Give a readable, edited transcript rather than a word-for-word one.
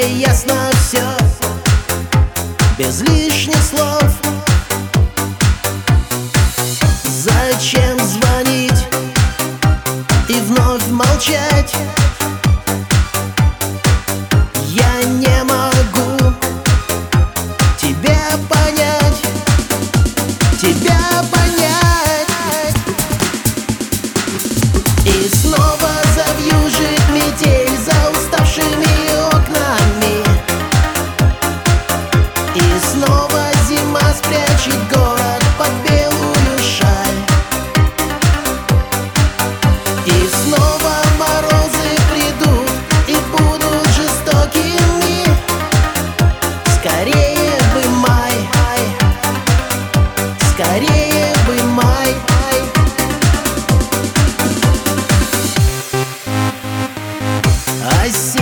где ясно все, без лишних слов. Зачем звонить и вновь молчать? Я не могу тебя понять, тебя понять. И снова завьюжит метель за уставшими окнами, и снова зима спрячет город под белую шаль, и снова морозы придут и будут жестокими. Скорее бы май, скорее бы май. I see